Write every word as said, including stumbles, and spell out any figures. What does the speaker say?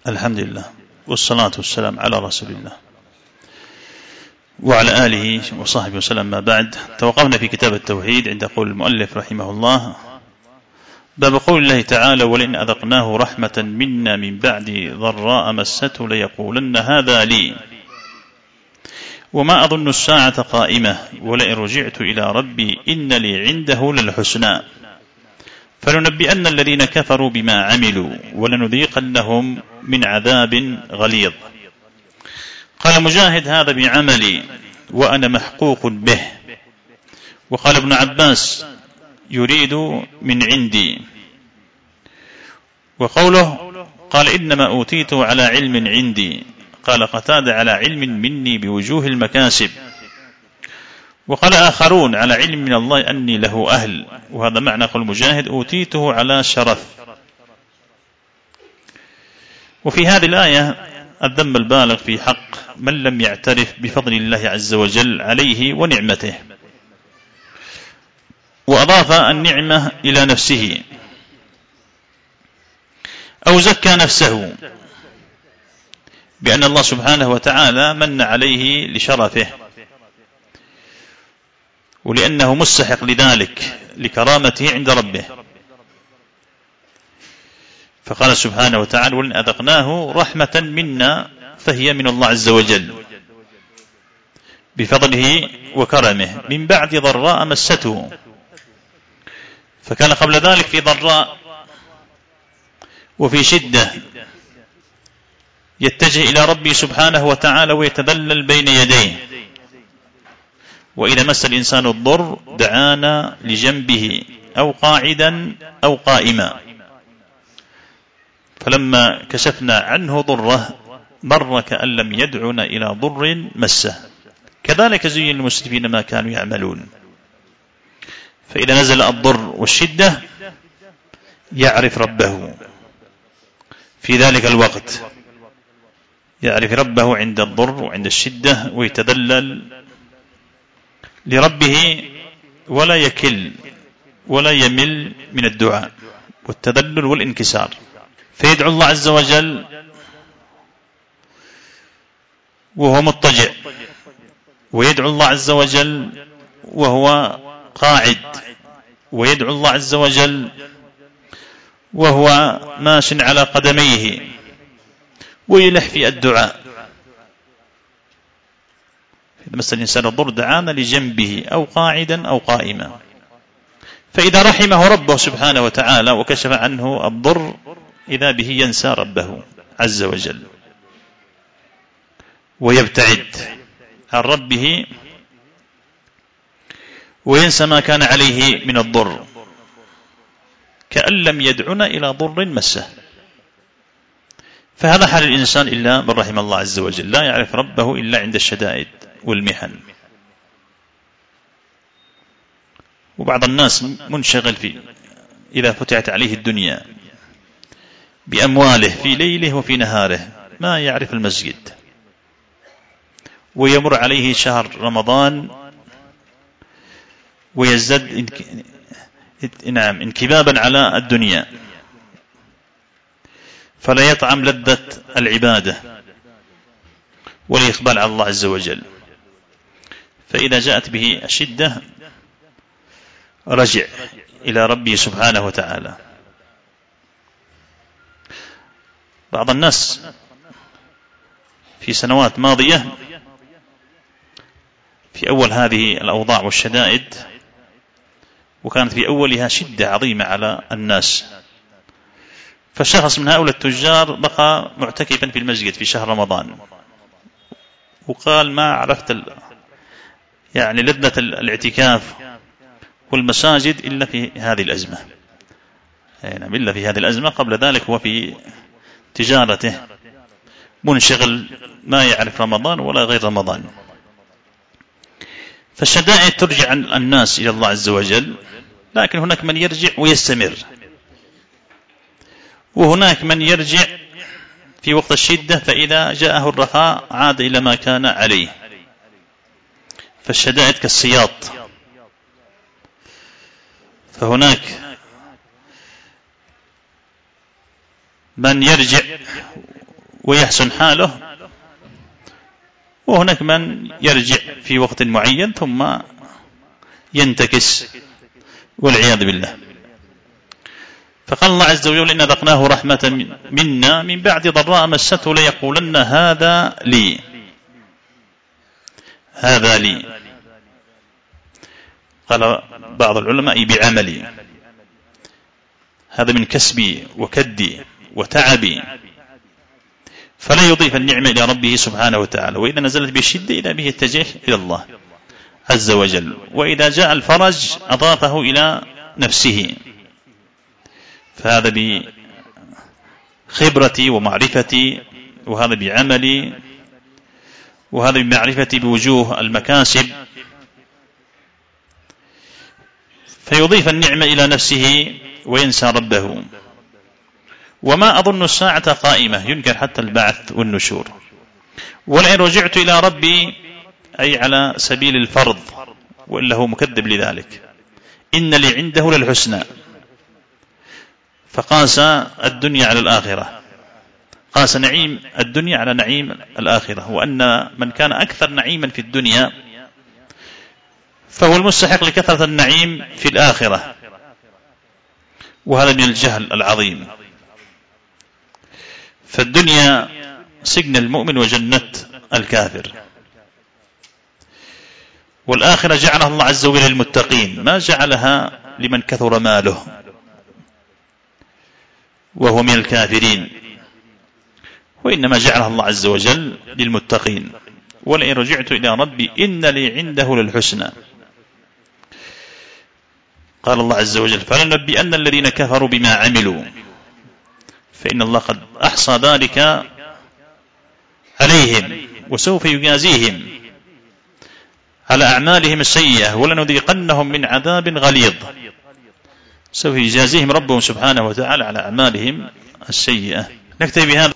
الحمد لله والصلاة والسلام على رسول الله وعلى آله وصحبه وسلم. ما بعد، توقفنا في كتاب التوحيد عند قول المؤلف رحمه الله: باب قول الله تعالى: ولئن أذقناه رحمة منا من بعد ضراء مسته ليقولن هذا لي وما أظن الساعة قائمة ولئن رجعت إلى ربي إن لي عنده للحسنى فلنبئن الذين كفروا بما عملوا ولنذيقنهم من عذاب غليظ. قال مجاهد: هذا بعملي وأنا محقوق به. وقال ابن عباس: يريد من عندي. وقوله قال: إنما أوتيته على علم عندي. قال قتادة: على علم مني بوجوه المكاسب. وقال آخرون: على علم من الله أني له أهل. وهذا معنى قول مجاهد: أوتيته على شرف. وفي هذه الآية الذم البالغ في حق من لم يعترف بفضل الله عز وجل عليه ونعمته، وأضاف النعمة إلى نفسه أو زكى نفسه بأن الله سبحانه وتعالى من عليه لشرفه ولأنه مستحق لذلك لكرامته عند ربه. فقال سبحانه وتعالى: ولئن أذقناه رحمة منا، فهي من الله عز وجل بفضله وكرمه من بعد ضراء مسته. فكان قبل ذلك في ضراء وفي شدة يتجه إلى ربه سبحانه وتعالى ويتذلل بين يديه. وإذا مس الإنسان الضر دعانا لجنبه أو قاعدا أو قائما، فلما كشفنا عنه ضره مر كأن لم يدعنا إلى ضر مسه. كذلك زين للمسرفين ما كانوا يعملون. فإذا نزل الضر والشدة يعرف ربه في ذلك الوقت، يعرف ربه عند الضر وعند الشدة ويتذلل لربه ولا يكل ولا يمل من الدعاء والتذلل والانكسار، فيدعو الله عز وجل وهو مضطجع، ويدعو الله عز وجل وهو قاعد، ويدعو الله عز وجل وهو ماش على قدميه، ويلح في الدعاء. إذا مس الإنسان الضر دعانا لجنبه أو قاعدا أو قائما. فإذا رحمه ربه سبحانه وتعالى وكشف عنه الضر إذا به ينسى ربه عز وجل ويبتعد عن ربه وينسى ما كان عليه من الضر كأن لم يدعنا إلى ضر مسه. فهذا حال الإنسان إلا من رحم الله عز وجل، لا يعرف ربه إلا عند الشدائد والمحن. وبعض الناس منشغل في إذا فتحت عليه الدنيا بأمواله في ليله وفي نهاره ما يعرف المسجد، ويمر عليه شهر رمضان ويزداد نعم انكبابا على الدنيا، فلا يطعم لذة العبادة والإقبال على الله عز وجل. فإذا جاءت به الشدة رجع إلى ربه سبحانه وتعالى. بعض الناس في سنوات ماضية في أول هذه الأوضاع والشدائد، وكانت في أولها شدة عظيمة على الناس، فشخص من هؤلاء التجار بقى معتكفا في المسجد في شهر رمضان، وقال: ما عرفت يعني لذة الاعتكاف والمساجد إلا في هذه الأزمة. يعني إلا في هذه الأزمة، قبل ذلك هو في تجارته منشغل ما يعرف رمضان ولا غير رمضان. فالشدائد ترجع الناس إلى الله عز وجل، لكن هناك من يرجع ويستمر، وهناك من يرجع في وقت الشدة فإذا جاءه الرخاء عاد إلى ما كان عليه. فالشدائد كالسياط، فهناك من يرجع ويحسن حاله، وهناك من يرجع في وقت معين ثم ينتكس والعياذ بالله. فقال الله عز وجل: إن ذقناه رحمة منا من بعد ضراء مسته ليقولن هذا لي هذا لي. قال بعض العلماء: بعملي، هذا من كسبي وكدي وتعبي. فلا يضيف النعمة إلى ربه سبحانه وتعالى، وإذا نزلت بالشدة إذا به اتجه إلى الله عز وجل، وإذا جاء الفرج أضافه إلى نفسه. فهذا بخبرتي ومعرفتي، وهذا بعملي، وهذا بمعرفتي بوجوه المكاسب. فيضيف النعمة إلى نفسه وينسى ربه. وما أظن الساعة قائمة، ينكر حتى البعث والنشور. ولئن رجعت إلى ربي، أي على سبيل الفرض، وإلا هو مكذب لذلك. إن لي عنده للحسنى، فقاس الدنيا على الآخرة، قاس نعيم الدنيا على نعيم الآخرة، وأن من كان أكثر نعيما في الدنيا فهو المستحق لكثرة النعيم في الآخرة، وهذا من الجهل العظيم. فالدنيا سجن المؤمن وجنة الكافر، والآخرة جعلها الله عز وجل للمتقين، ما جعلها لمن كثر ماله وهو من الكافرين، وإنما جعلها الله عز وجل للمتقين. ولئن رجعت إلى ربي إن لي عنده للحسنى. قال الله عز وجل: فلننبئن الذين كفروا بما عملوا، فإن الله قد أحصى ذلك عليهم، وسوف يجازيهم على أعمالهم السيئة، ولنذيقنهم من عذاب غليظ. سوف يجازيهم ربهم سبحانه وتعالى على أعمالهم السيئة. نكتفي بهذا.